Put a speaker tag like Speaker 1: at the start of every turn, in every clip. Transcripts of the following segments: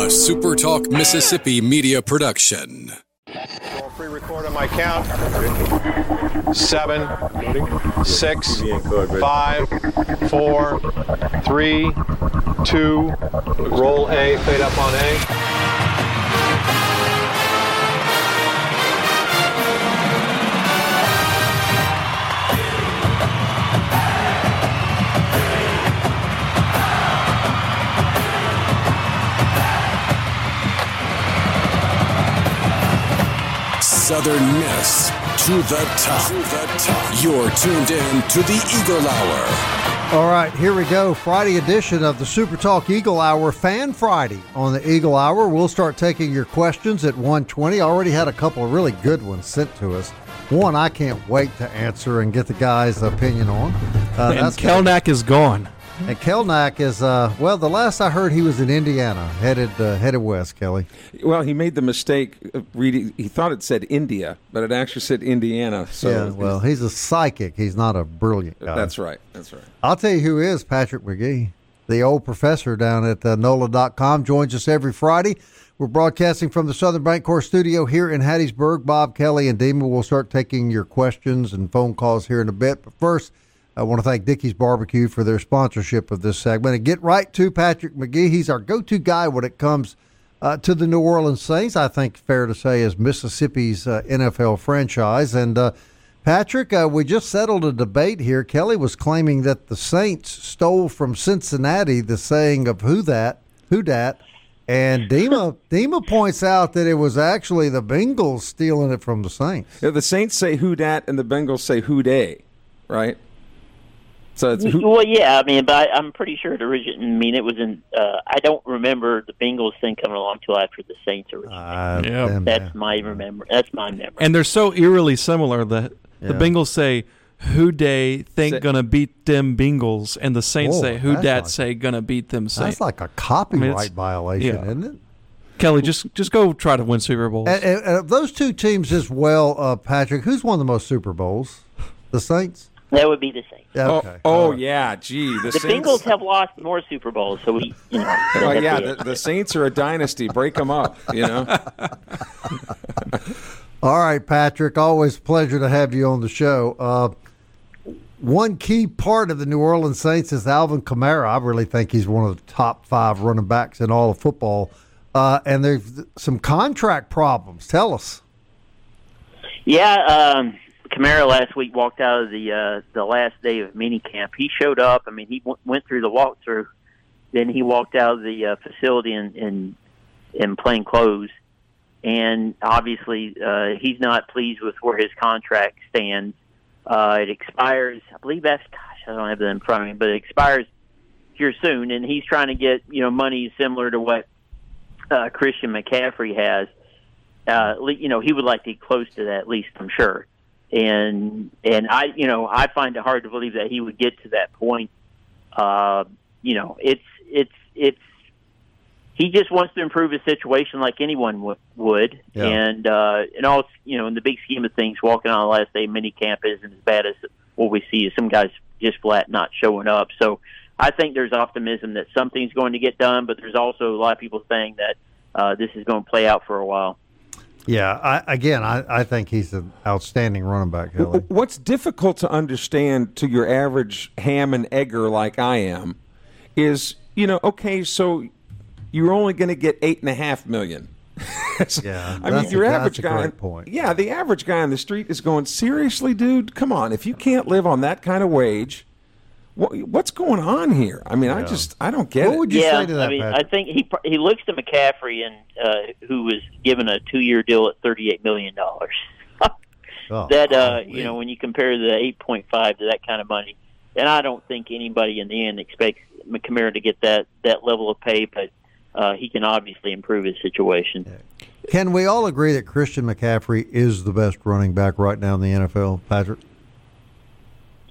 Speaker 1: a Super Talk Mississippi media production.
Speaker 2: Pre-record on my count. 7, 6, 5, 4, 3, 2. Roll A. Fade up on A.
Speaker 1: Southern Miss to the top. You're tuned in to the Eagle Hour.
Speaker 3: All right, here we go. Friday edition of the Super Talk Eagle Hour, Fan Friday on the Eagle Hour. We'll start taking your questions at 1:20. Already had a couple of really good ones sent to us. One I can't wait to answer and get the guy's opinion on.
Speaker 4: And Kelnack is gone.
Speaker 3: And Kelnack is, well, the last I heard he was in Indiana, headed west, Kelly.
Speaker 5: Well, he made the mistake of reading. He thought it said India, but it actually said Indiana. So
Speaker 3: yeah, well, he's a psychic. He's not a brilliant guy.
Speaker 5: That's right.
Speaker 3: I'll tell you who is Patrick McGee, the old professor down at NOLA.com, joins us every Friday. We're broadcasting from the Southern Bancorp studio here in Hattiesburg. Bob, Kelly, and Dima will start taking your questions and phone calls here in a bit. But first, I want to thank Dickey's Barbecue for their sponsorship of this segment. And get right to Patrick McGee. He's our go-to guy when it comes to the New Orleans Saints, I think fair to say is Mississippi's NFL franchise. And Patrick, we just settled a debate here. Kelly was claiming that the Saints stole from Cincinnati the saying of who dat. And Dima points out that it was actually the Bengals stealing it from the Saints.
Speaker 5: Yeah, the Saints say who dat and the Bengals say who dey, right? So it's
Speaker 6: well, yeah, I mean, but I'm pretty sure it originated. I mean, it was in. I don't remember the Bengals thing coming along until after the Saints originated. That's my memory.
Speaker 4: And they're so eerily similar that the Bengals say, "Who dey think gonna beat them Bengals," and the Saints say, "Who dat say gonna beat them Saints."
Speaker 3: That's like a copyright violation, isn't it?
Speaker 4: Kelly, just go try to win Super Bowls.
Speaker 3: And those two teams as well, Patrick. Who's won the most Super Bowls? The Saints.
Speaker 6: That would be the Saints.
Speaker 3: Okay.
Speaker 5: Yeah, gee.
Speaker 6: The
Speaker 5: Saints,
Speaker 6: Bengals have lost more Super Bowls, so
Speaker 5: well, yeah, the Saints are a dynasty. Break them up,
Speaker 3: All right, Patrick. Always a pleasure to have you on the show. One key part of the New Orleans Saints is Alvin Kamara. I really think he's one of the top 5 running backs in all of football. And there's some contract problems. Tell us.
Speaker 6: Yeah, Kamara last week walked out of the last day of minicamp. He showed up. I mean, he went through the walkthrough. Then he walked out of the facility in plain clothes. And obviously, he's not pleased with where his contract stands. It expires. I believe I don't have that in front of me, but it expires here soon. And he's trying to get money similar to what Christian McCaffrey has. He would like to get close to that, at least, I'm sure. And I find it hard to believe that he would get to that point. It's he just wants to improve his situation like anyone would. Yeah. And all in the big scheme of things, walking on the last day of minicamp isn't as bad as what we see as some guys just flat not showing up. So I think there's optimism that something's going to get done, but there's also a lot of people saying that this is going to play out for a while.
Speaker 3: Yeah, I think he's an outstanding running back, Kelly.
Speaker 5: What's difficult to understand to your average ham and egger like I am is, okay, so you're only going to get $8.5 million.
Speaker 3: I mean,
Speaker 5: your average guy.
Speaker 3: Point.
Speaker 5: Yeah, the average guy on the street is going, seriously, dude, come on. If you can't live on that kind of wage, what's going on here? I mean, I don't get it.
Speaker 3: What would you say to that,
Speaker 6: Patrick?
Speaker 3: I
Speaker 6: think he looks to McCaffrey, and who was given a 2-year deal at $38 million. When you compare the 8.5 to that kind of money, and I don't think anybody in the end expects Kamara to get that level of pay, but he can obviously improve his situation.
Speaker 3: Yeah. Can we all agree that Christian McCaffrey is the best running back right now in the NFL, Patrick?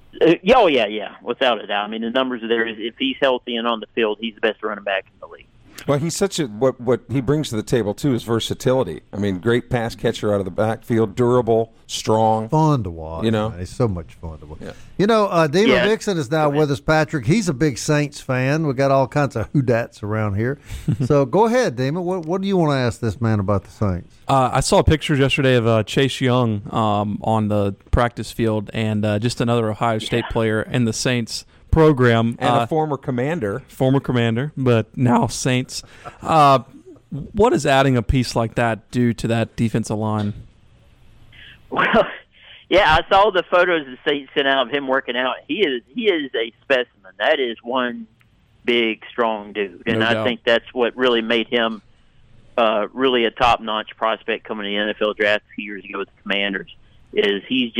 Speaker 6: Yeah, without a doubt. I mean, the numbers are there. If he's healthy and on the field, he's the best running back in the league.
Speaker 5: Well, he's such what he brings to the table too is versatility. I mean, great pass catcher out of the backfield, durable, strong,
Speaker 3: fun to watch. Man. He's so much fun to watch.
Speaker 5: Yeah.
Speaker 3: Dima Dixon is now with us, Patrick. He's a big Saints fan. We got all kinds of whodats around here. So go ahead, Dima. What do you want to ask this man about the Saints?
Speaker 4: I saw pictures yesterday of Chase Young on the practice field, and just another Ohio State player in the Saints program.
Speaker 5: And a former commander,
Speaker 4: but now Saints. What does adding a piece like that do to that defensive line?
Speaker 6: Well, yeah, I saw the photos the Saints sent out of him working out. He is a specimen. That is one big, strong dude, and I think that's what really made him really a top-notch prospect coming in the NFL draft a few years ago with the Commanders. Is he's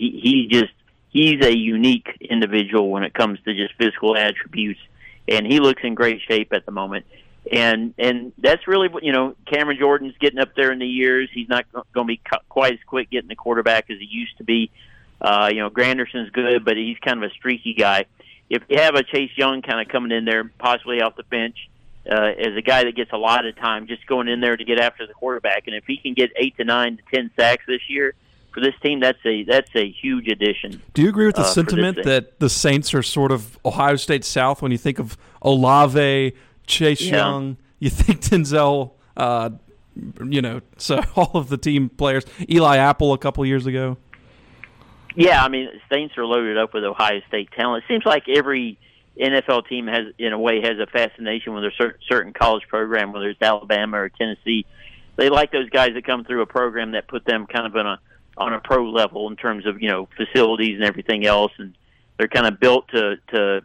Speaker 6: a unique individual when it comes to just physical attributes, and he looks in great shape at the moment. And that's really what, Cameron Jordan's getting up there in the years. He's not going to be quite as quick getting the quarterback as he used to be. Granderson's good, but he's kind of a streaky guy. If you have a Chase Young kind of coming in there, possibly off the bench, as a guy that gets a lot of time just going in there to get after the quarterback, and if he can get 8 to 9 to 10 sacks this year for this team, that's a huge addition.
Speaker 4: Do you agree with the sentiment that the Saints are sort of Ohio State South when you think of Olave, Chase Young, you think Denzel, so all of the team players, Eli Apple a couple years ago?
Speaker 6: Yeah, I mean, Saints are loaded up with Ohio State talent. It seems like every NFL team has a fascination with a certain college program, whether it's Alabama or Tennessee. They like those guys that come through a program that put them kind of on a pro level in terms of, facilities and everything else, and they're kind of built to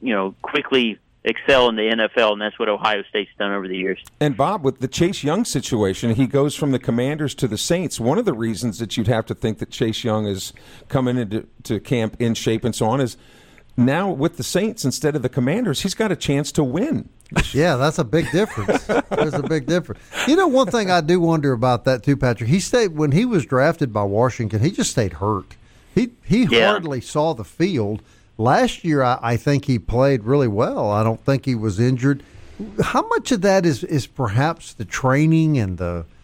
Speaker 6: quickly excel in the NFL, and that's what Ohio State's done over the years.
Speaker 5: And Bob, with the Chase Young situation, he goes from the Commanders to the Saints. One of the reasons that you'd have to think that Chase Young is coming into camp in shape and so on is now with the Saints instead of the Commanders, he's got a chance to win.
Speaker 3: Yeah, that's a big difference. There's a big difference. One thing I do wonder about that too, Patrick, when he was drafted by Washington, he just stayed hurt. He hardly saw the field. Last year, I think he played really well. I don't think he was injured. How much of that is perhaps the training and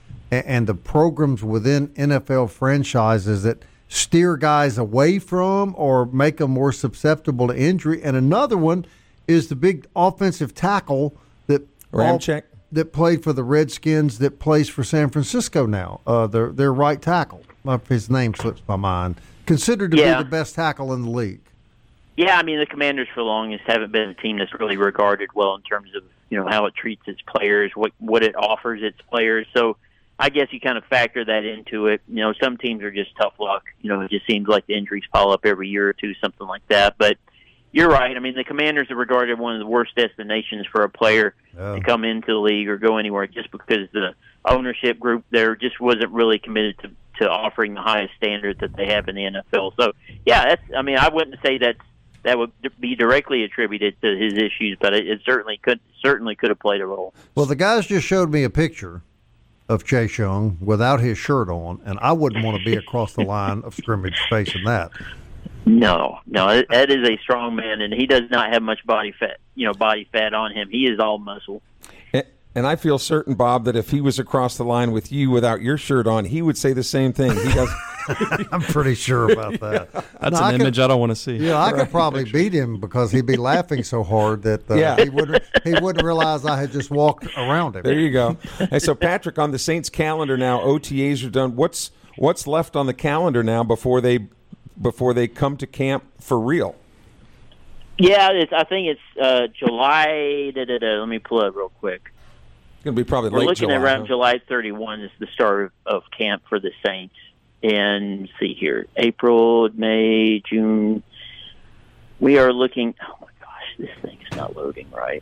Speaker 3: the programs within NFL franchises that steer guys away from or make them more susceptible to injury? And another one is the big offensive tackle that played for the Redskins that plays for San Francisco now. Their right tackle. His name slips my mind. Considered to be the best tackle in the league.
Speaker 6: Yeah, I mean, the Commanders for the longest haven't been a team that's really regarded well in terms of, how it treats its players, what it offers its players. So I guess you kind of factor that into it. Some teams are just tough luck. It just seems like the injuries pile up every year or two, something like that. But you're right. I mean, the Commanders are regarded one of the worst destinations for a player to come into the league or go anywhere just because the ownership group there just wasn't really committed to offering the highest standard that they have in the NFL. So, yeah, I wouldn't say that would be directly attributed to his issues, but it certainly could have played a role.
Speaker 3: Well, the guys just showed me a picture of Chase Young without his shirt on, and I wouldn't want to be across the line of scrimmage facing that.
Speaker 6: No, that is a strong man, and he does not have much body fat on him. He is all muscle.
Speaker 5: And I feel certain, Bob, that if he was across the line with you without your shirt on, he would say the same thing. He does.
Speaker 3: I'm pretty sure about that.
Speaker 4: That's an image I don't want to see.
Speaker 3: Yeah, I could probably beat him because he'd be laughing so hard that he wouldn't realize I had just walked around him.
Speaker 5: There you go. Hey, so Patrick, on the Saints calendar now, OTAs are done. What's left on the calendar now before they come to camp for real?
Speaker 6: Yeah, I think it's July. Let me pull it real quick.
Speaker 5: It's going to be probably
Speaker 6: We're
Speaker 5: late
Speaker 6: looking
Speaker 5: July.
Speaker 6: at around July 31 is the start of camp for the Saints. And let's see here, April, May, June. We are looking. Oh my gosh, this thing is not loading right.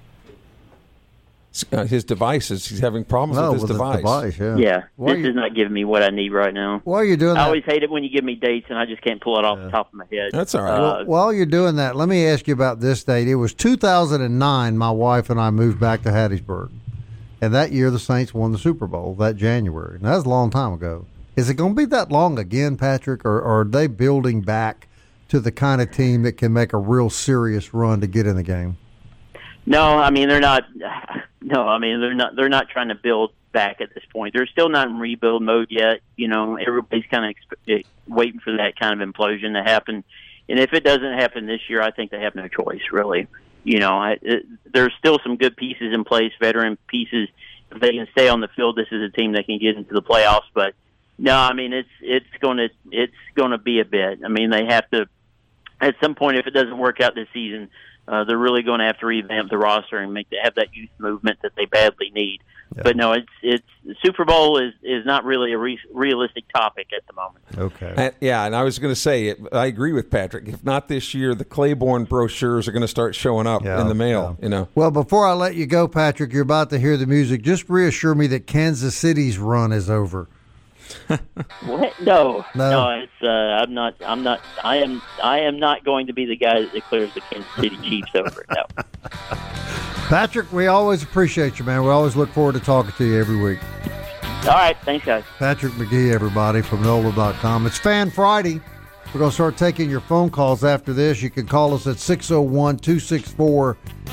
Speaker 5: His devices. He's having problems with his device.
Speaker 6: Yeah, this is not giving me what I need right now.
Speaker 3: While you're doing that,
Speaker 6: I always hate it when you give me dates and I just can't pull it off the top of my head.
Speaker 5: That's all right.
Speaker 3: While you're doing that, let me ask you about this date. It was 2009. My wife and I moved back to Hattiesburg, and that year the Saints won the Super Bowl. That January. Now, that was a long time ago. Is it going to be that long again, Patrick, or are they building back to the kind of team that can make a real serious run to get in the game?
Speaker 6: No, I mean, they're not. No, I mean they're not trying to build back at this point. They're still not in rebuild mode yet. Everybody's kind of waiting for that kind of implosion to happen. And if it doesn't happen this year, I think they have no choice, really. There's still some good pieces in place, veteran pieces. If they can stay on the field, this is a team that can get into the playoffs. But no, I mean it's going to be a bit. I mean they have to at some point, if it doesn't work out this season, they're really going to have to revamp the roster and have that youth movement that they badly need. Yeah. But no, it's Super Bowl is not really a realistic topic at the moment.
Speaker 3: Okay.
Speaker 5: And I was going to say, I agree with Patrick. If not this year, the Claiborne brochures are going to start showing up in the mail.
Speaker 3: Yeah. Well, before I let you go, Patrick, you're about to hear the music. Just reassure me that Kansas City's run is over.
Speaker 6: What? No. It's I'm not. I am not going to be the guy that declares the Kansas City Chiefs over. No.
Speaker 3: Patrick, we always appreciate you, man. We always look forward to talking to you every week.
Speaker 6: All right. Thanks, guys.
Speaker 3: Patrick McGee, everybody, from NOLA.com. It's Fan Friday. We're going to start taking your phone calls after this. You can call us at 601-264-8910.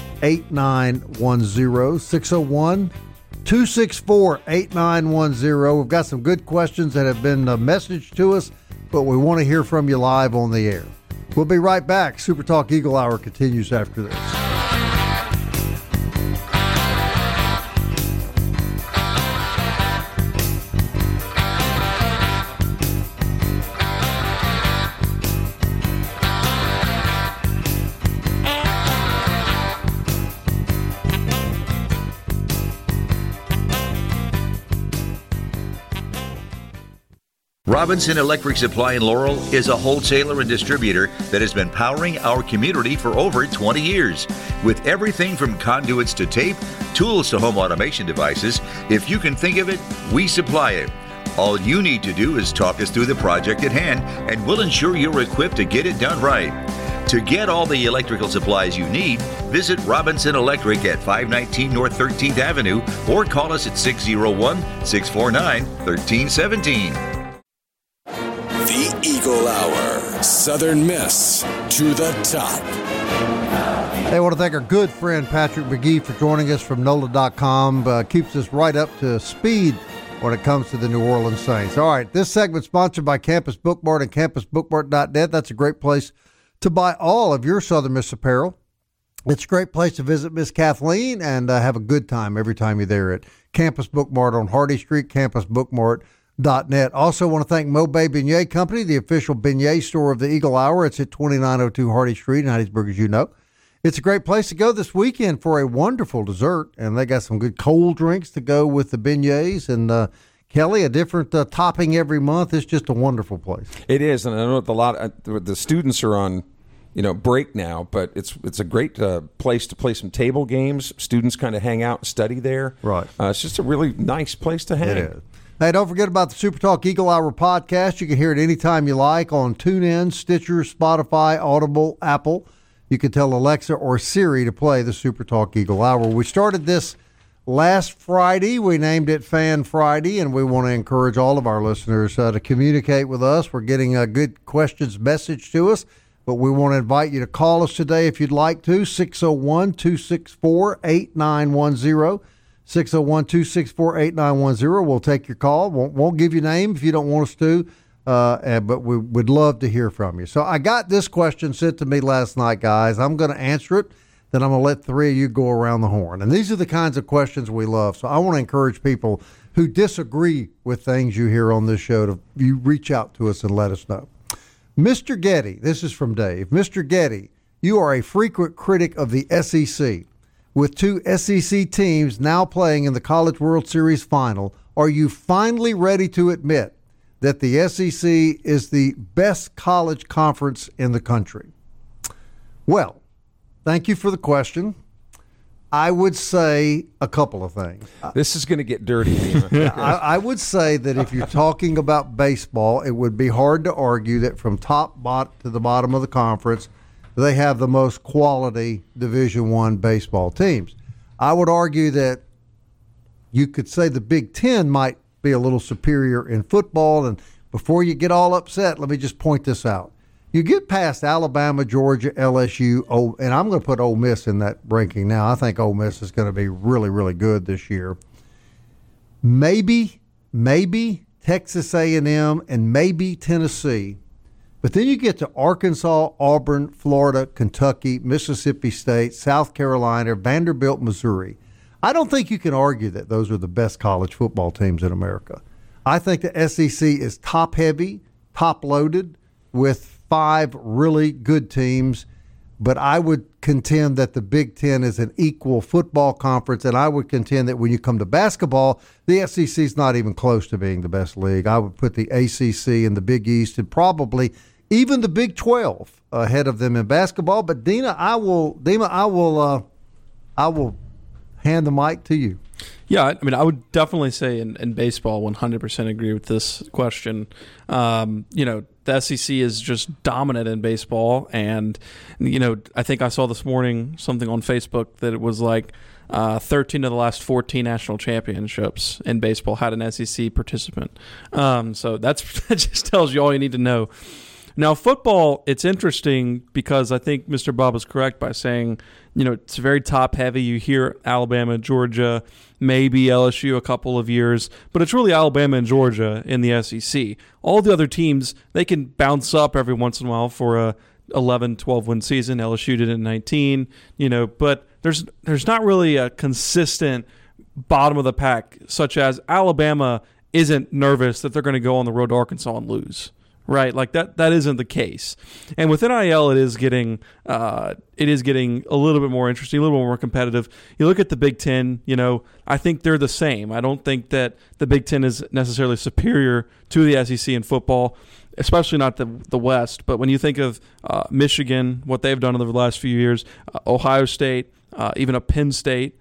Speaker 3: 601-264-8910. We've got some good questions that have been messaged to us, but we want to hear from you live on the air. We'll be right back. Super Talk Eagle Hour continues after this.
Speaker 7: Robinson Electric Supply in Laurel is a wholesaler and distributor that has been powering our community for over 20 years. With everything from conduits to tape, tools to home automation devices, if you can think of it, we supply it. All you need to do is talk us through the project at hand, and we'll ensure you're equipped to get it done right. To get all the electrical supplies you need, visit Robinson Electric at 519 North 13th Avenue or call us at 601-649-1317.
Speaker 1: The Eagle Hour. Southern Miss to the top.
Speaker 3: Hey, I want to thank our good friend Patrick McGee for joining us from NOLA.com. Keeps us right up to speed when it comes to the New Orleans Saints. All right, this segment sponsored by Campus Bookmart and campusbookmart.net. That's a great place to buy all of your Southern Miss apparel. It's a great place to visit Miss Kathleen and have a good time every time you're there at Campus Bookmart on Hardy Street, campusbookmart.net. Also want to thank Mobay Beignet Company, the official beignet store of the Eagle Hour. It's at 2902 Hardy Street in Hattiesburg, as you know. It's a great place to go this weekend for a wonderful dessert, and they got some good cold drinks to go with the beignets. And Kelly, a different topping every month. It's just a wonderful place.
Speaker 5: It is, and I know the students are on break now, but it's a great place to play some table games. Students kind of hang out and study there.
Speaker 3: Right.
Speaker 5: It's just a really nice place to hang.
Speaker 3: It is. Hey, don't forget about the Super Talk Eagle Hour podcast. You can hear it anytime you like on TuneIn, Stitcher, Spotify, Audible, Apple. You can tell Alexa or Siri to play the Super Talk Eagle Hour. We started this last Friday. We named it Fan Friday, and we want to encourage all of our listeners to communicate with us. We're getting good questions messaged to us, but we want to invite you to call us today if you'd like to, 601-264-8910. 601-264-8910. We'll take your call. Won't give your name if you don't want us to, but we would love to hear from you. So I got this question sent to me last night, guys. I'm going to answer it. Then I'm going to let three of you go around the horn. And these are the kinds of questions we love. So I want to encourage people who disagree with things you hear on this show you reach out to us and let us know. Mr. Getty, this is from Dave. Mr. Getty, you are a frequent critic of the SEC. With two SEC teams now playing in the College World Series final, are you finally ready to admit that the SEC is the best college conference in the country? Well, thank you for the question. I would say a couple of things.
Speaker 5: This is going to get dirty.
Speaker 3: I would say that if you're talking about baseball, it would be hard to argue that from top to the bottom of the conference, they have the most quality Division I baseball teams. I would argue that you could say the Big Ten might be a little superior in football. And before you get all upset, let me just point this out. You get past Alabama, Georgia, LSU, and I'm going to put Ole Miss in that ranking now. I think Ole Miss is going to be really, really good this year. Maybe Texas A&M, and maybe Tennessee. But then you get to Arkansas, Auburn, Florida, Kentucky, Mississippi State, South Carolina, Vanderbilt, Missouri. I don't think you can argue that those are the best college football teams in America. I think the SEC is top-heavy, top-loaded, with 5 really good teams, but I would contend that the Big Ten is an equal football conference, and I would contend that when you come to basketball, the SEC is not even close to being the best league. I would put the ACC and the Big East and probably even the Big 12 ahead of them in basketball. But Dina, I will hand the mic to you.
Speaker 4: Yeah, I mean, I would definitely say in baseball, 100% agree with this question. The SEC is just dominant in baseball, and I think I saw this morning something on Facebook that it was like 13 of the last 14 national championships in baseball had an SEC participant. So that just tells you all you need to know. Now, football, it's interesting because I think Mr. Bob is correct by saying, it's very top-heavy. You hear Alabama, Georgia, maybe LSU a couple of years, but it's really Alabama and Georgia in the SEC. All the other teams, they can bounce up every once in a while for a 11, 12-win season. LSU did it in 19, but there's not really a consistent bottom of the pack, such as Alabama isn't nervous that they're going to go on the road to Arkansas and lose. Right, like that isn't the case. And with NIL, it is getting a little bit more interesting, a little bit more competitive. You look at the Big Ten, I think they're the same. I don't think that the Big Ten is necessarily superior to the SEC in football, especially not the West. But when you think of Michigan, what they've done over the last few years, Ohio State, even a Penn State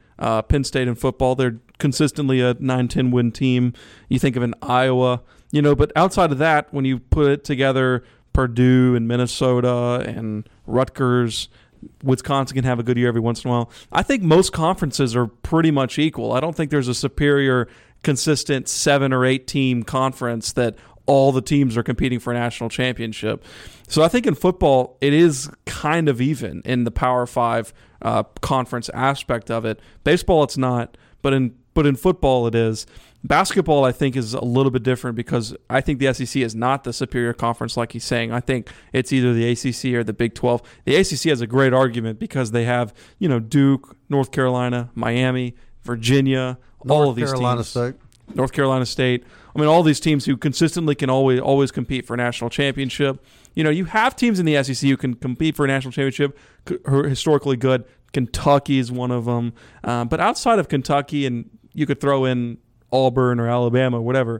Speaker 4: in football, they're consistently a 9-10 win team. You think of an Iowa. But outside of that, when you put it together, Purdue and Minnesota and Rutgers, Wisconsin can have a good year every once in a while. I think most conferences are pretty much equal. I don't think there's a superior, consistent 7 or 8 team conference that all the teams are competing for a national championship. So I think in football, it is kind of even in the Power 5 conference aspect of it. Baseball, it's not, but in football, it is. Basketball, I think, is a little bit different because I think the SEC is not the superior conference like he's saying. I think it's either the ACC or the Big 12. The ACC has a great argument because they have, Duke, North Carolina, Miami, Virginia, all of these teams. North Carolina State. I mean, all these teams who consistently can always compete for a national championship. You have teams in the SEC who can compete for a national championship, who are historically good. Kentucky is one of them. But outside of Kentucky, and you could throw in Auburn or Alabama, whatever,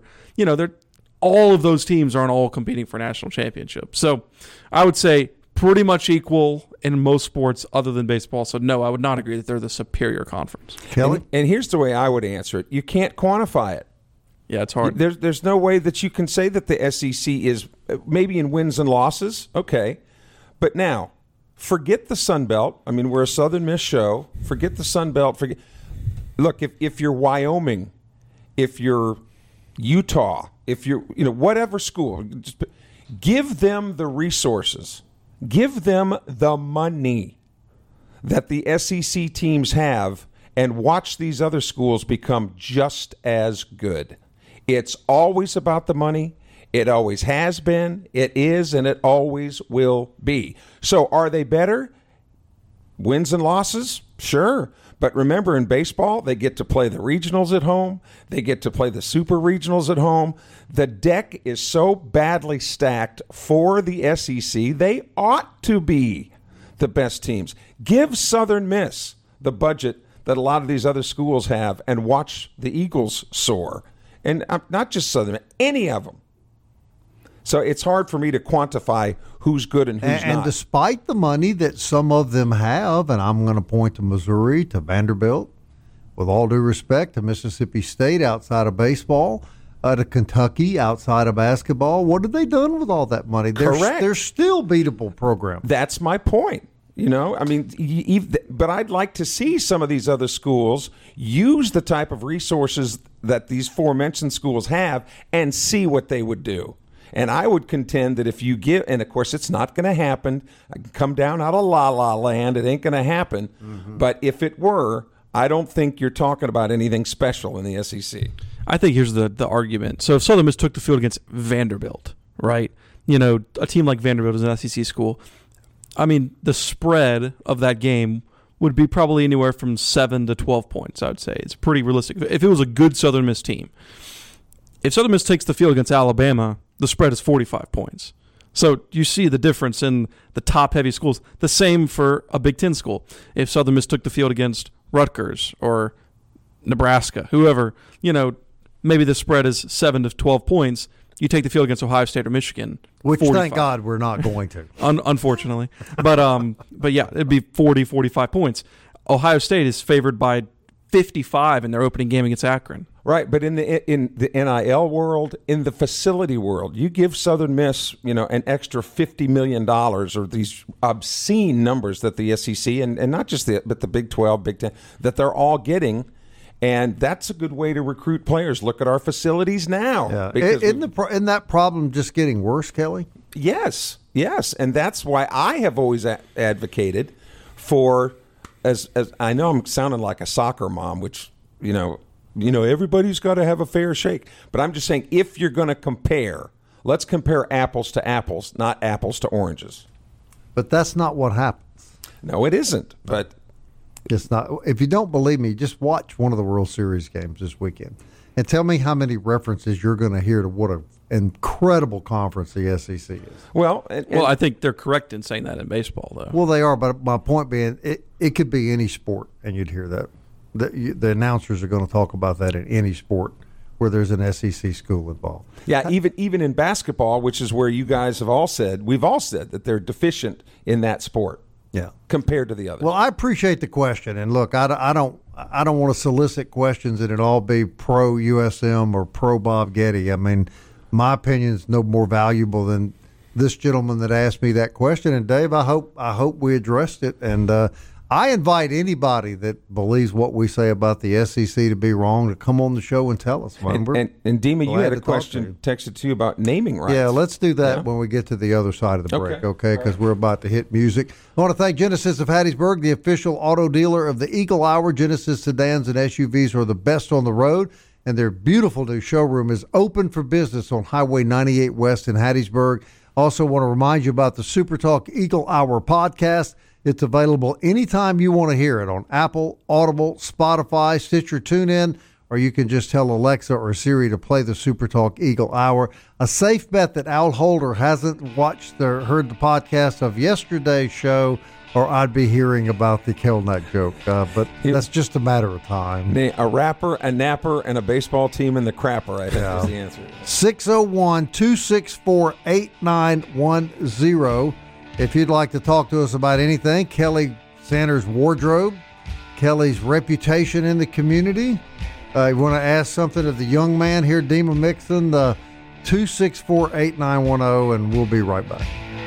Speaker 4: all of those teams aren't all competing for national championship. So I would say pretty much equal in most sports other than baseball. So no, I would not agree that they're the superior conference.
Speaker 3: Kelly?
Speaker 5: And here's the way I would answer it. You can't quantify it.
Speaker 4: Yeah, it's hard.
Speaker 5: There's no way that you can say that the SEC is maybe in wins and losses. Okay. But now, forget the Sun Belt. I mean, we're a Southern Miss show. Forget the Sun Belt. Look, if you're Wyoming, if you're Utah, if you're, whatever school, just give them the resources, give them the money that the SEC teams have, and watch these other schools become just as good. It's always about the money. It always has been, it is, and it always will be. So are they better? Wins and losses? Sure. But remember, in baseball, they get to play the regionals at home. They get to play the super regionals at home. The deck is so badly stacked for the SEC, they ought to be the best teams. Give Southern Miss the budget that a lot of these other schools have and watch the Eagles soar. And not just Southern, any of them. So it's hard for me to quantify who's good and who's not.
Speaker 3: And despite the money that some of them have, and I'm going to point to Missouri, to Vanderbilt, with all due respect, to Mississippi State outside of baseball, to Kentucky outside of basketball, what have they done with all that money?
Speaker 5: Correct.
Speaker 3: They're still beatable programs.
Speaker 5: That's my point. But I'd like to see some of these other schools use the type of resources that these forementioned schools have and see what they would do. And I would contend that if you give, and of course it's not going to happen, I can come down out of la-la land, it ain't going to happen. Mm-hmm. But if it were, I don't think you're talking about anything special in the SEC.
Speaker 4: I think here's the argument. So if Southern Miss took the field against Vanderbilt, right? You know, a team like Vanderbilt is an SEC school. I mean, the spread of that game would be probably anywhere from 7 to 12 points, I would say. It's pretty realistic. If it was a good Southern Miss team. If Southern Miss takes the field against Alabama, the spread is 45 points. So you see the difference in the top-heavy schools. The same for a Big Ten school. If Southern Miss took the field against Rutgers or Nebraska, whoever, you know, maybe the spread is 7 to 12 points. You take the field against Ohio State or Michigan,
Speaker 3: which
Speaker 4: 45.
Speaker 3: Thank God we're not going to.
Speaker 4: Unfortunately. But yeah, it'd be 40, 45 points. Ohio State is favored by 55 in their opening game against Akron.
Speaker 5: Right, but in the NIL world, in the facility world, you give Southern Miss, you know, an extra $50 million or these obscene numbers that the SEC and not just but the Big 12, Big 10, that they're all getting. And that's a good way to recruit players. Look at our facilities now.
Speaker 3: Yeah. Isn't that problem just getting worse, Kelly?
Speaker 5: Yes. And that's why I have always advocated for, as I know I'm sounding like a soccer mom, which, you know, everybody's got to have a fair shake. But I'm just saying, if you're going to compare, let's compare apples to apples, not apples to oranges.
Speaker 3: But that's not what happens.
Speaker 5: No, it isn't. But
Speaker 3: it's not. If you don't believe me, just watch one of the World Series games this weekend and tell me how many references you're going to hear to what an incredible conference the SEC is.
Speaker 5: Well,
Speaker 4: I think they're correct in saying that in baseball, though.
Speaker 3: Well, they are, but my point being, it could be any sport, and you'd hear that. The announcers are going to talk about that in any sport where there's an SEC school involved.
Speaker 5: Yeah, even in basketball, which is where you guys have all said, we've all said that they're deficient in that sport.
Speaker 3: Yeah,
Speaker 5: compared to the others.
Speaker 3: Well, I appreciate the question, and look, I don't want to solicit questions and it all be pro USM or pro Bob Getty. I mean, my opinion is no more valuable than this gentleman that asked me that question. And Dave, I hope we addressed it. And I invite anybody that believes what we say about the SEC to be wrong to come on the show and tell us.
Speaker 5: And Dima, you had a question texted to you about naming rights.
Speaker 3: Yeah, let's do that when we get to the other side of the break, okay? Because we're about to hit music. I want to thank Genesis of Hattiesburg, the official auto dealer of the Eagle Hour. Genesis sedans and SUVs are the best on the road, and their beautiful new showroom is open for business on Highway 98 West in Hattiesburg. Also want to remind you about the Super Talk Eagle Hour podcast. It's available anytime you want to hear it on Apple, Audible, Spotify, Stitcher, TuneIn, or you can just tell Alexa or Siri to play the Super Talk Eagle Hour. A safe bet that Al Holder hasn't heard the podcast of yesterday's show, or I'd be hearing about the Kelnick joke. But that's just a matter of time.
Speaker 5: A rapper, a napper, and a baseball team in the crapper, I think is the answer.
Speaker 3: 601-264-8910. If you'd like to talk to us about anything, Kelly Sanders' wardrobe, Kelly's reputation in the community, you want to ask something of the young man here, Dima Mixon, the 264-8910, and we'll be right back.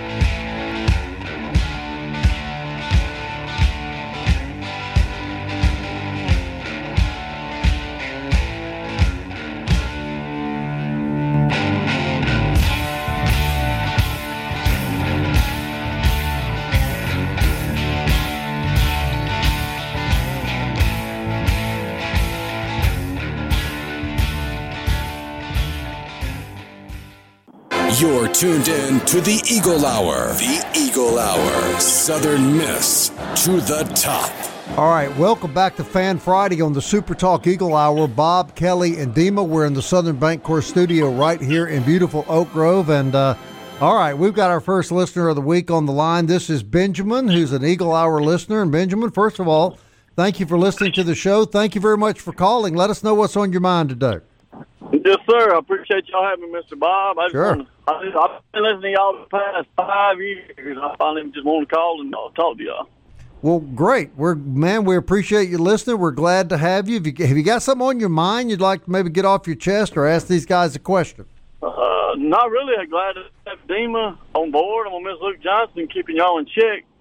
Speaker 1: You're tuned in to the Eagle Hour. The Eagle Hour. Southern Miss to the top.
Speaker 3: All right, welcome back to Fan Friday on the Super Talk Eagle Hour. Bob, Kelly, and Dima, we're in the Southern Bancorp studio right here in beautiful Oak Grove. And, all right, we've got our first listener of the week on the line. This is Benjamin, who's an Eagle Hour listener. And, Benjamin, first of all, thank you for listening to the show. Thank you very much for calling. Let us know what's on your mind today.
Speaker 8: Yes, sir. I appreciate y'all having me, Mr. Bob.
Speaker 3: Sure.
Speaker 8: I've been listening to y'all the past 5 years. I finally just want to call and talk to y'all.
Speaker 3: Well, great. We appreciate you listening. We're glad to have you. Have you got something on your mind you'd like to maybe get off your chest or ask these guys a question?
Speaker 8: Not really. I'm glad to have Dima on board. I'm going to miss Luke Johnson keeping y'all in check.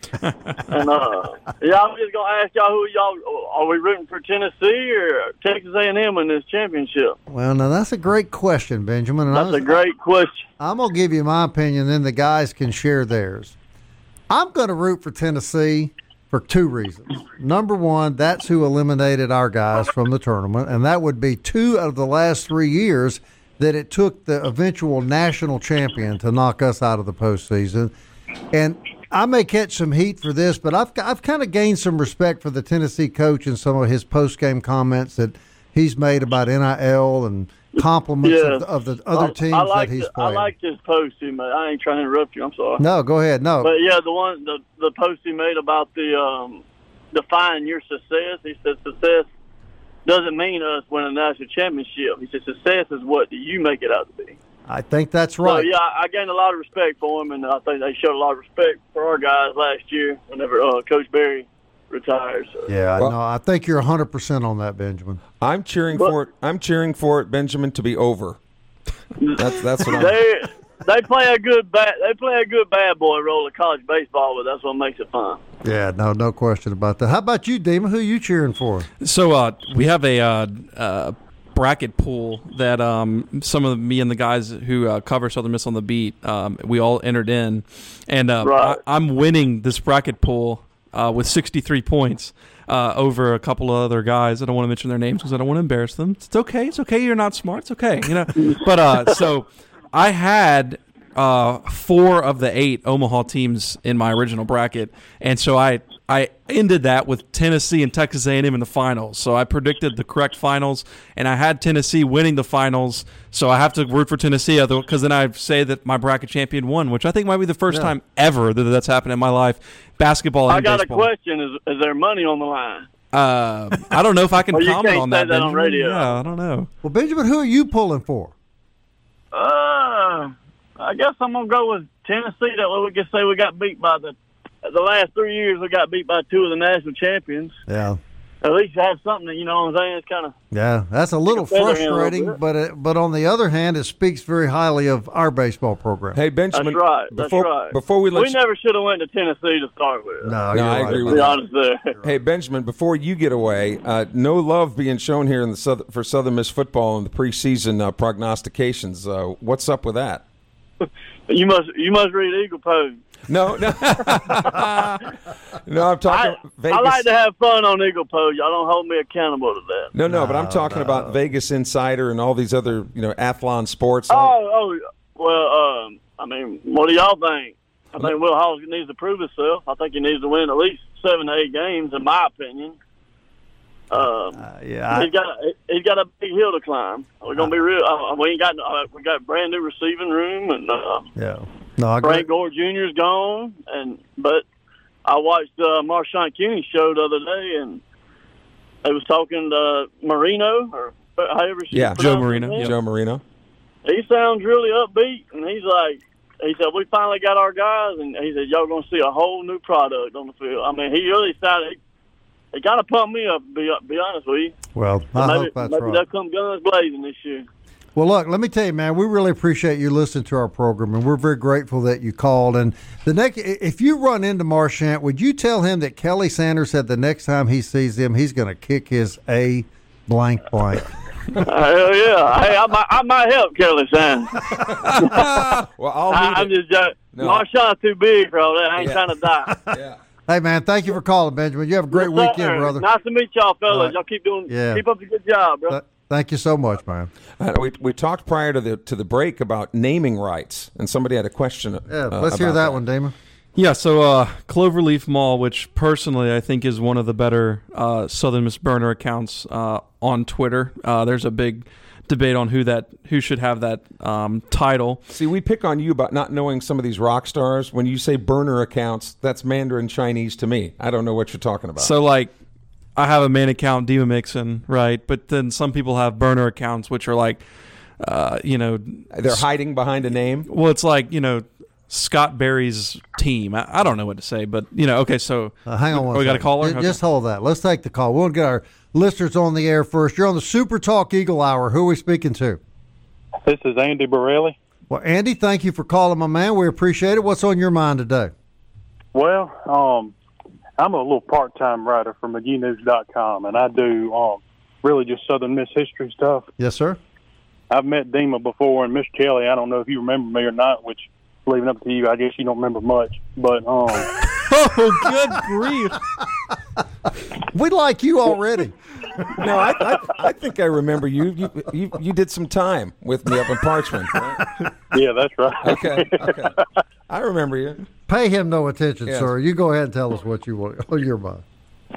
Speaker 8: And yeah, I'm just gonna ask y'all who y'all are we rooting for, Tennessee or Texas A&M in this championship?
Speaker 3: Well, now that's a great question, Benjamin. And
Speaker 8: That's a great question.
Speaker 3: I'm gonna give you my opinion, then the guys can share theirs. I'm going to root for Tennessee for two reasons. Number one, that's who eliminated our guys from the tournament, and that would be 2 of the last 3 years that it took the eventual national champion to knock us out of the postseason. And I may catch some heat for this, but I've kind of gained some respect for the Tennessee coach and some of his post-game comments that he's made about NIL and compliments of the other teams that he's playing.
Speaker 8: I like this post he made. I ain't trying to interrupt you. I'm sorry.
Speaker 3: No, go ahead. No.
Speaker 8: But yeah, the post he made about the define your success. He said success doesn't mean us winning a national championship. He said success is what do you make it out to be.
Speaker 3: I think that's right.
Speaker 8: So, yeah, I gained a lot of respect for him, and I think they showed a lot of respect for our guys last year whenever Coach Berry retired. So.
Speaker 3: Yeah, no, I think you're 100% on that, Benjamin.
Speaker 5: I'm cheering for it. I'm cheering for it, Benjamin, to be over. That's what
Speaker 8: they play a good bad boy role of college baseball, but that's what makes it fun.
Speaker 3: Yeah, no question about that. How about you, Dima? Who are you cheering for?
Speaker 4: So we have a bracket pool that some of me and the guys who cover Southern Miss on the beat, we all entered in, and
Speaker 8: right.
Speaker 4: I'm winning this bracket pool with 63 points over a couple of other guys. I don't want to mention their names because I don't want to embarrass them. It's okay. It's okay. You're not smart. It's okay. But so I had 4 of the 8 Omaha teams in my original bracket, and so I ended that with Tennessee and Texas A&M in the finals. So I predicted the correct finals, and I had Tennessee winning the finals. So I have to root for Tennessee because then I say that my bracket champion won, which I think might be the first time ever that that's happened in my life. Basketball and baseball.
Speaker 8: I got a question. Is there money on the line?
Speaker 4: I don't know if I can comment on that.
Speaker 8: On radio.
Speaker 4: Yeah, I don't know.
Speaker 3: Well, Benjamin, who are you pulling for?
Speaker 8: I guess I'm gonna go with Tennessee. That way we can say we got beat by the last 3 years. We got beat by 2 of the national champions.
Speaker 3: Yeah.
Speaker 8: At least have something that, you know what I'm saying? It's kind of
Speaker 3: that's a little frustrating, but on the other hand, it speaks very highly of our baseball program.
Speaker 5: Hey, Benjamin.
Speaker 8: That's right.
Speaker 5: Before we
Speaker 8: never should have went to Tennessee to start with.
Speaker 3: No,
Speaker 5: I agree with
Speaker 8: you.
Speaker 5: you.
Speaker 8: Honest there.
Speaker 5: Hey, Benjamin, before you get away, no love being shown here in for Southern Miss football in the preseason prognostications. What's up with that?
Speaker 8: You must read Eagle Post.
Speaker 5: No, no, I'm talking Vegas.
Speaker 8: I like to have fun on Eagle Post. Y'all don't hold me accountable to that.
Speaker 5: No, but I'm talking about Vegas Insider and all these other, Athlon Sports.
Speaker 8: Well, I mean, what do y'all think? I think Will Hall needs to prove himself. I think he needs to win at least 7 to 8 games, in my opinion. He's got a big hill to climb. We're gonna be real. We got brand new receiving room, and Frank Gore Jr. is gone. But I watched Marshawn Cooney's show the other day, and they was talking to Marino, or however
Speaker 5: Joe Marino. Joe Marino.
Speaker 8: He sounds really upbeat, and he said, we finally got our guys, and he said, y'all gonna see a whole new product on the field. I mean, he really sounded. It kind of pumped me up, to be honest with you.
Speaker 3: Well, I hope that's right.
Speaker 8: Maybe they'll come guns blazing this year.
Speaker 3: Well, look, let me tell you, man, we really appreciate you listening to our program, and we're very grateful that you called. And if you run into Marchant, would you tell him that Kelly Sanders said the next time he sees him, he's going to kick his A blank blank?
Speaker 8: Hell yeah! Hey, I might help Kelly Sanders.
Speaker 5: Well,
Speaker 8: I'm just joking. No. Marchant's too big for all that. I ain't trying to die.
Speaker 5: Yeah.
Speaker 3: Hey, man, thank you for calling, Benjamin. You have a great weekend, brother.
Speaker 8: Nice to meet y'all, fellas. Y'all keep up the good job, bro.
Speaker 3: Thank you so much, man.
Speaker 5: We talked prior to the break about naming rights, and somebody had a question.
Speaker 3: Let's hear that one, Damon.
Speaker 4: Yeah, so Cloverleaf Mall, which personally I think is one of the better Southern Miss burner accounts on Twitter. There's a big debate on who should have that title.
Speaker 5: See, we pick on you about not knowing some of these rock stars. When you say burner accounts, that's Mandarin Chinese to me. I don't know what you're talking about.
Speaker 4: So, I have a main account, Dima Mixon, right? But then some people have burner accounts, which are
Speaker 5: they're hiding behind a name.
Speaker 4: Well, it's Scott Berry's team. I don't know what to say, but okay. So
Speaker 3: hang on one second.
Speaker 4: We got a caller.
Speaker 3: Just hold that. Let's take the call. We'll get our listeners on the air first. You're on the Super Talk Eagle Hour. Who are we speaking to?
Speaker 9: This is Andy Borelli.
Speaker 3: Well, Andy, thank you for calling, my man. We appreciate it. What's on your mind today?
Speaker 9: Well, I'm a little part-time writer for McGeeNews.com, and I do really just Southern Miss history stuff.
Speaker 3: Yes, sir.
Speaker 9: I've met Dima before, and Miss Kelly, I don't know if you remember me or not, which, leaving up to you, I guess you don't remember much. But
Speaker 4: oh, good grief!
Speaker 3: We like you already.
Speaker 5: No, I think I remember you. You did some time with me up in Parchman. Right?
Speaker 9: Yeah, that's right.
Speaker 5: Okay. I remember you.
Speaker 3: Pay him no attention,
Speaker 5: Yes.
Speaker 3: sir. You go ahead and tell us what you want. Oh, your mind.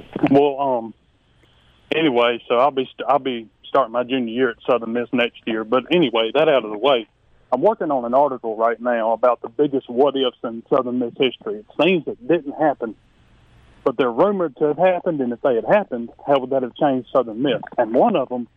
Speaker 9: Well, anyway, so I'll be starting my junior year at Southern Miss next year. But anyway, that out of the way, I'm working on an article right now about the biggest what-ifs in Southern Miss history. It's things that didn't happen, but they're rumored to have happened, and if they had happened, how would that have changed Southern Miss? And one of them,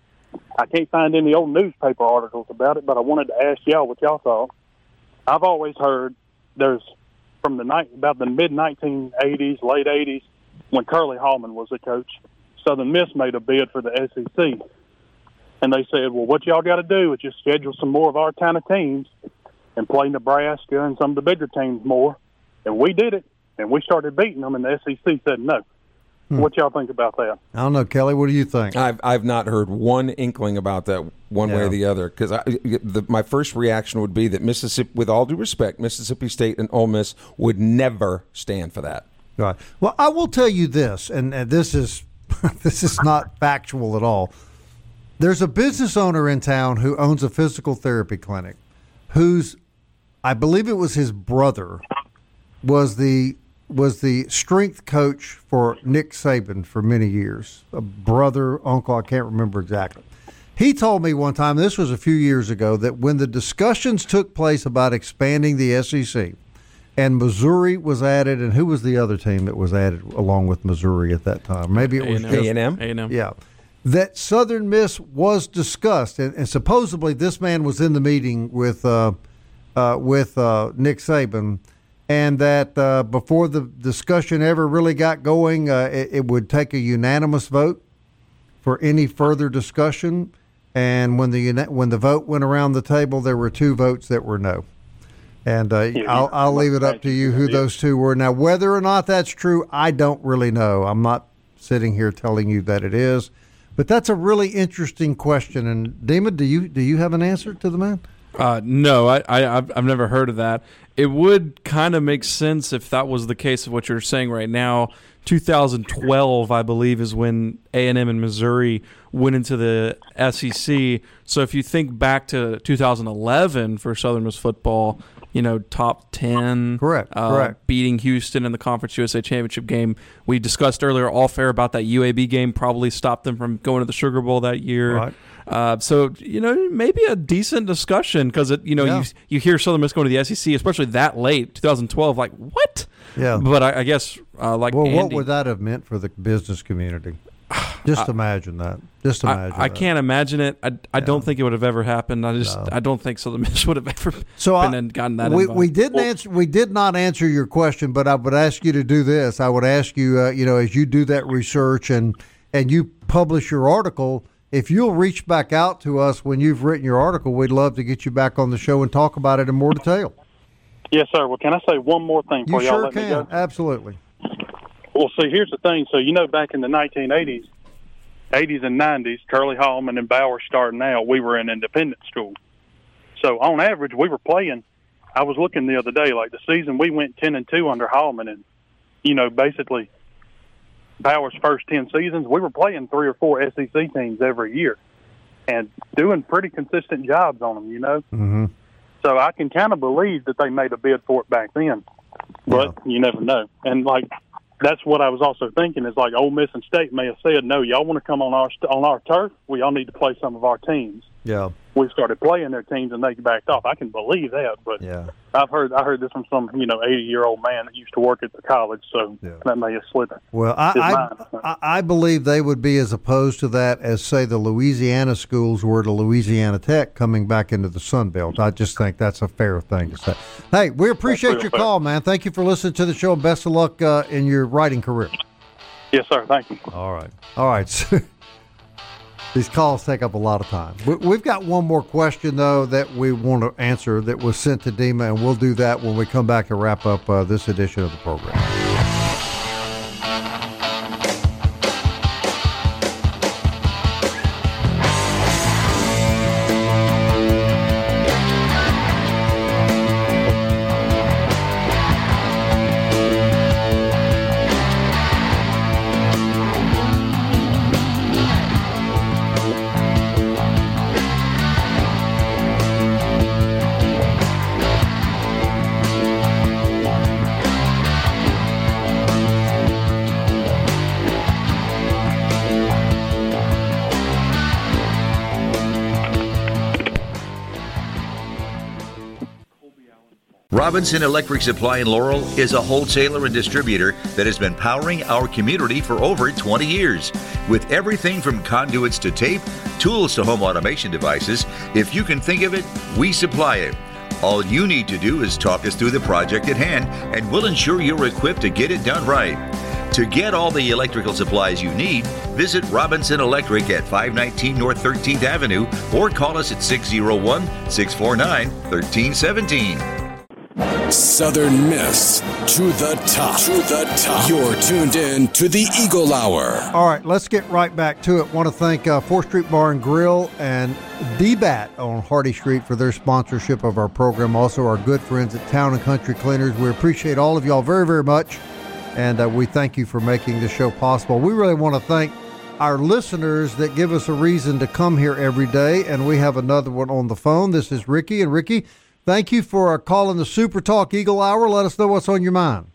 Speaker 9: I can't find any old newspaper articles about it, but I wanted to ask y'all what y'all thought. I've always heard there's, from about the mid-1980s, late 80s, when Curly Hallman was the coach, Southern Miss made a bid for the SEC. And they said, well, what y'all got to do is just schedule some more of our kind of teams and play Nebraska and some of the bigger teams more. And we did it, and we started beating them, and the SEC said no. What y'all think about that?
Speaker 3: I don't know, Kelly. What do you think?
Speaker 5: I've not heard one inkling about that one way or the other. Because my first reaction would be that Mississippi, with all due respect, Mississippi State and Ole Miss would never stand for that.
Speaker 3: Right. Well, I will tell you this, and this is this is not factual at all. There's a business owner in town who owns a physical therapy clinic, whose, I believe it was his brother, was the strength coach for Nick Saban for many years. A brother, uncle, I can't remember exactly. He told me one time, this was a few years ago, that when the discussions took place about expanding the SEC, and Missouri was added, and who was the other team that was added along with Missouri at that time? Maybe it was
Speaker 5: A&M.
Speaker 4: A&M.
Speaker 3: Yeah. That Southern Miss was discussed, and supposedly this man was in the meeting with Nick Saban, and that before the discussion ever really got going, it would take a unanimous vote for any further discussion. And when the vote went around the table, there were 2 votes that were no. And I'll leave it up to you who those 2 were. Now, whether or not that's true, I don't really know. I'm not sitting here telling you that it is. But that's a really interesting question. And Dima, do you have an answer to the man?
Speaker 4: No, I've never heard of that. It would kind of make sense if that was the case of what you're saying right now. 2012, I believe, is when A&M and Missouri went into the SEC. So if you think back to 2011 for Southern Miss football, top 10.
Speaker 3: Correct.
Speaker 4: Beating Houston in the Conference USA Championship game. We discussed earlier all fair about that UAB game probably stopped them from going to the Sugar Bowl that year.
Speaker 3: Right.
Speaker 4: So, maybe a decent discussion because, you hear Southern Miss going to the SEC, especially that late, 2012, like, what?
Speaker 3: Yeah.
Speaker 4: But I guess,
Speaker 3: what would that have meant for the business community? Just imagine that.
Speaker 4: I can't imagine it. I don't think it would have ever happened. I don't think Southern Miss would have ever gotten that involved.
Speaker 3: We did not answer your question, but I would ask you to do this. I would ask you, as you do that research and you publish your article, if you'll reach back out to us when you've written your article, we'd love to get you back on the show and talk about it in more detail.
Speaker 9: Yes, sir. Well, can I say one more thing before y'all let me go?
Speaker 3: Absolutely.
Speaker 9: Well, see, here's the thing. So, back in the 1980s, 80s and 90s, Curly Hallman and Bauer starting out, we were in independent school. So, on average, we were playing. I was looking the other day, like the season we went 10-2 under Hallman, and, basically Bauer's first 10 seasons, we were playing 3 or 4 SEC teams every year and doing pretty consistent jobs on them,
Speaker 3: Mm-hmm.
Speaker 9: So I can kind of believe that they made a bid for it back then, but you never know. And that's what I was also thinking is Ole Miss and State may have said, no, y'all want to come on our turf? We all need to play some of our teams.
Speaker 3: Yeah.
Speaker 9: We started playing their teams and they backed off. I can believe that, but I heard this from some 80-year-old man that used to work at the college, so that may have slipped.
Speaker 3: Well, I believe they would be as opposed to that as, say, the Louisiana schools were to Louisiana Tech coming back into the Sun Belt. I just think that's a fair thing to say. Hey, we appreciate your call, man. Thank you for listening to the show, and best of luck in your writing career.
Speaker 9: Yes, sir. Thank you.
Speaker 3: All right. These calls take up a lot of time. We've got one more question, though, that we want to answer that was sent to Dima, and we'll do that when we come back to wrap up this edition of the program.
Speaker 7: Robinson Electric Supply in Laurel is a wholesaler and distributor that has been powering our community for over 20 years. With everything from conduits to tape, tools to home automation devices, if you can think of it, we supply it. All you need to do is talk us through the project at hand, and we'll ensure you're equipped to get it done right. To get all the electrical supplies you need, visit Robinson Electric at 519 North 13th Avenue or call us at 601-649-1317.
Speaker 1: Southern Miss to the top. To the top. You're tuned in to the Eagle Hour.
Speaker 3: All right, let's get right back to it. Want to thank 4th Street Bar and Grill and D-Bat on Hardy Street for their sponsorship of our program. Also, our good friends at Town and Country Cleaners. We appreciate all of y'all very, very much, and we thank you for making the show possible. We really want to thank our listeners that give us a reason to come here every day, and we have another one on the phone. This is Ricky, and Ricky, thank you for calling the Super Talk Eagle Hour. Let us know what's on your mind.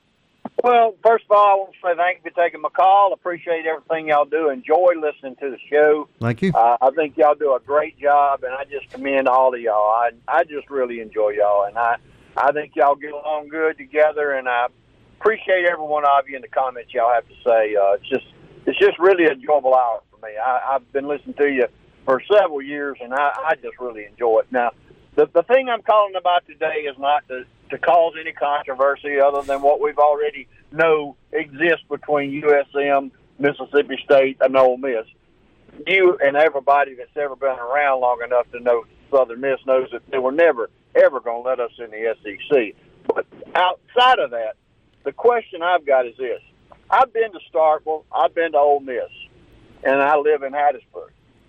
Speaker 10: Well, first of all, I want to say thank you for taking my call. Appreciate everything y'all do. Enjoy listening to the show.
Speaker 3: Thank you.
Speaker 10: I think y'all do a great job, and I just commend all of y'all. I just really enjoy y'all, and I think y'all get along good together, and I appreciate every one of you in the comments y'all have to say. It's just really an enjoyable hour for me. I've been listening to you for several years, and I just really enjoy it. Now, the thing I'm calling about today is not to cause any controversy other than what we've already know exists between USM, Mississippi State, and Ole Miss. You and everybody that's ever been around long enough to know Southern Miss knows that they were never, ever going to let us in the SEC. But outside of that, the question I've got is this. I've been to Starkville, I've been to Ole Miss, and I live in Hattiesburg.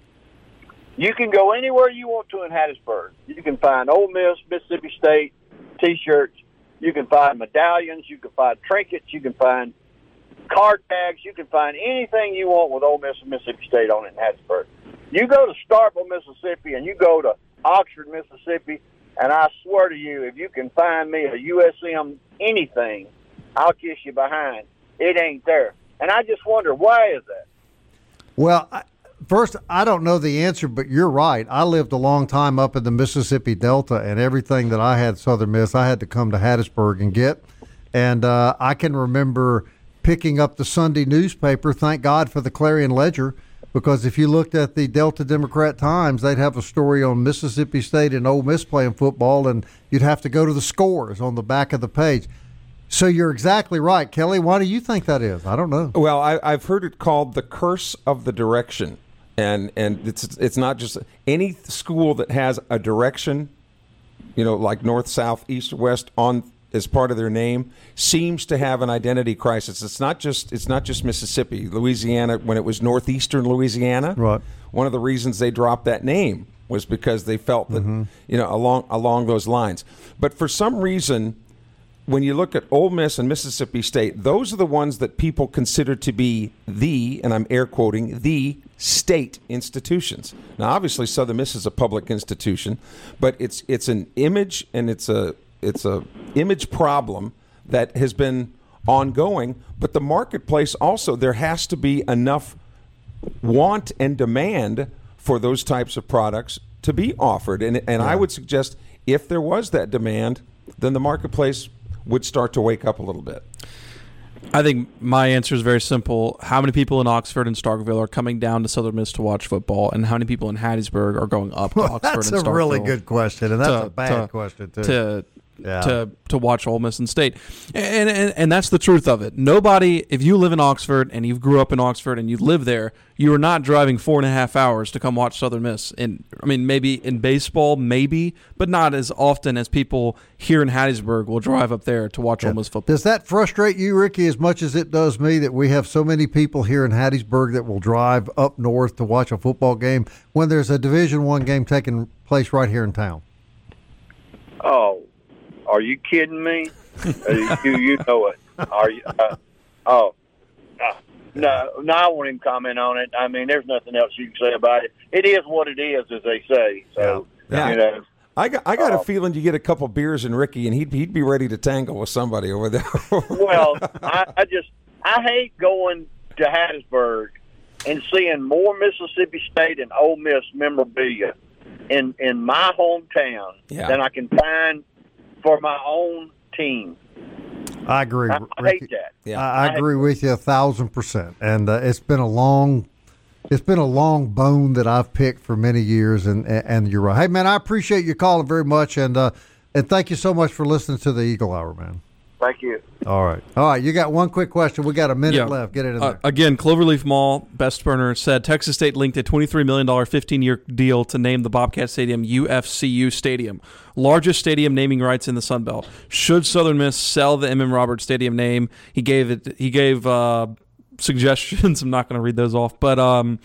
Speaker 10: You can go anywhere you want to in Hattiesburg. You can find Ole Miss, Mississippi State T-shirts. You can find medallions. You can find trinkets. You can find card tags. You can find anything you want with Ole Miss and Mississippi State on it in Hattiesburg. You go to Starkville, Mississippi, and you go to Oxford, Mississippi, and I swear to you, if you can find me a USM anything, I'll kiss you behind. It ain't there. And I just wonder, why is that?
Speaker 3: Well, first, I don't know the answer, but you're right. I lived a long time up in the Mississippi Delta, and everything that I had Southern Miss, I had to come to Hattiesburg and get. And I can remember picking up the Sunday newspaper, thank God for the Clarion Ledger, because if you looked at the Delta Democrat Times, they'd have a story on Mississippi State and Ole Miss playing football, and you'd have to go to the scores on the back of the page. So you're exactly right, Kelly. Why do you think that is? I don't know.
Speaker 5: Well, I've heard it called the curse of the direction. And it's not just any school that has a direction, like north, south, east, or west on as part of their name seems to have an identity crisis. It's not just Mississippi, Louisiana. When it was northeastern Louisiana,
Speaker 3: right.
Speaker 5: One of the reasons they dropped that name was because they felt that along those lines. But for some reason, when you look at Ole Miss and Mississippi State, those are the ones that people consider to be and I'm air quoting, the state institutions. Now, obviously, Southern Miss is a public institution, but it's an image, and it's a image problem that has been ongoing. But the marketplace also, there has to be enough want and demand for those types of products to be offered. And I would suggest if there was that demand, then the marketplace would start to wake up a little bit.
Speaker 4: I think my answer is very simple. How many people in Oxford and Starkville are coming down to Southern Miss to watch football, and how many people in Hattiesburg are going up to Oxford and Starkville?
Speaker 3: That's a really good question, and that's a bad question, too.
Speaker 4: to watch Ole Miss and State, and that's the truth of it. Nobody, if you live in Oxford and you grew up in Oxford and you live there, you are not driving 4.5 hours to come watch Southern Miss. And I mean, maybe in baseball, maybe, but not as often as people here in Hattiesburg will drive up there to watch Ole Miss football.
Speaker 3: Does that frustrate you, Ricky, as much as it does me that we have so many people here in Hattiesburg that will drive up north to watch a football game when there's a Division I game taking place right here in town?
Speaker 10: Oh, are you kidding me? you know it. Are you? No, I won't even comment on it. I mean, there's nothing else you can say about it. It is what it is, as they say. So, you know.
Speaker 5: I got a feeling you get a couple beers in Ricky, and he'd be ready to tangle with somebody over there.
Speaker 10: Well, I hate going to Hattiesburg and seeing more Mississippi State and Ole Miss memorabilia in my hometown than I can find for my own team.
Speaker 3: I agree.
Speaker 10: I hate that.
Speaker 3: Yeah. I agree with you 1,000%. And it's been a long bone that I've picked for many years. And you're right. Hey, man, I appreciate you calling very much, and thank you so much for listening to the Eagle Hour, man.
Speaker 10: Thank you.
Speaker 3: All right. You got one quick question. We got a minute left. Get it in there.
Speaker 4: Again, Cloverleaf Mall, Best Burner, said Texas State linked a $23 million 15-year deal to name the Bobcat Stadium UFCU Stadium, largest stadium naming rights in the Sun Belt. Should Southern Miss sell the M.M. Roberts Stadium name? He gave suggestions. I'm not going to read those off, but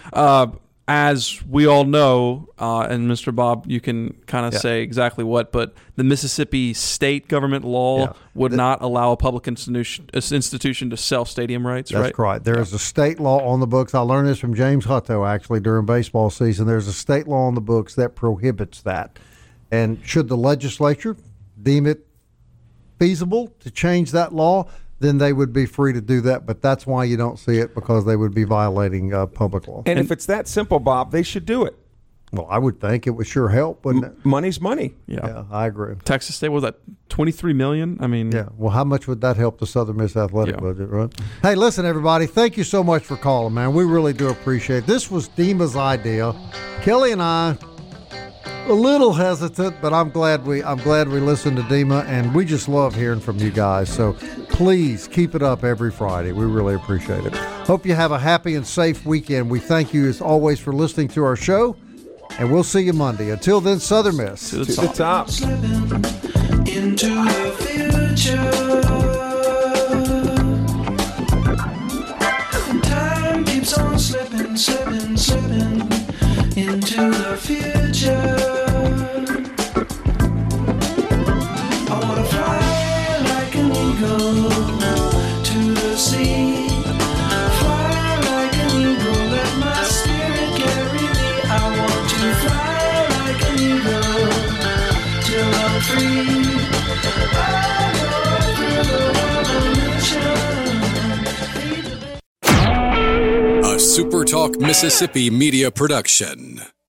Speaker 4: as we all know, and Mr. Bob, you can kind of say exactly what, but the Mississippi state government law would not allow a public institution to sell stadium rights,
Speaker 3: That's right? There is a state law on the books. I learned this from James Hutto, actually, during baseball season. There's a state law on the books that prohibits that. And should the legislature deem it feasible to change that law, then they would be free to do that. But that's why you don't see it, because they would be violating public law.
Speaker 5: And if it's that simple, Bob, they should do it.
Speaker 3: Well, I would think it would sure help, wouldn't it?
Speaker 5: Money's money.
Speaker 3: Yeah, I agree.
Speaker 4: Texas State, was that $23 million? I mean,
Speaker 3: well, how much would that help the Southern Miss athletic budget, right? Hey, listen, everybody, thank you so much for calling, man. We really do appreciate it. This was Dima's idea. Kelly and I, a little hesitant, but I'm glad we listened to Dima, and we just love hearing from you guys. So please keep it up every Friday. We really appreciate it. Hope you have a happy and safe weekend. We thank you as always for listening to our show, and we'll see you Monday. Until then, Southern Miss
Speaker 5: to the top.
Speaker 11: Into the future. Time keeps on slipping into the future. I wanna fly like an eagle to the sea. Fly like an eagle, let my spirit carry me. I want to fly like an eagle till I'm free.
Speaker 1: A SuperTalk Mississippi media production.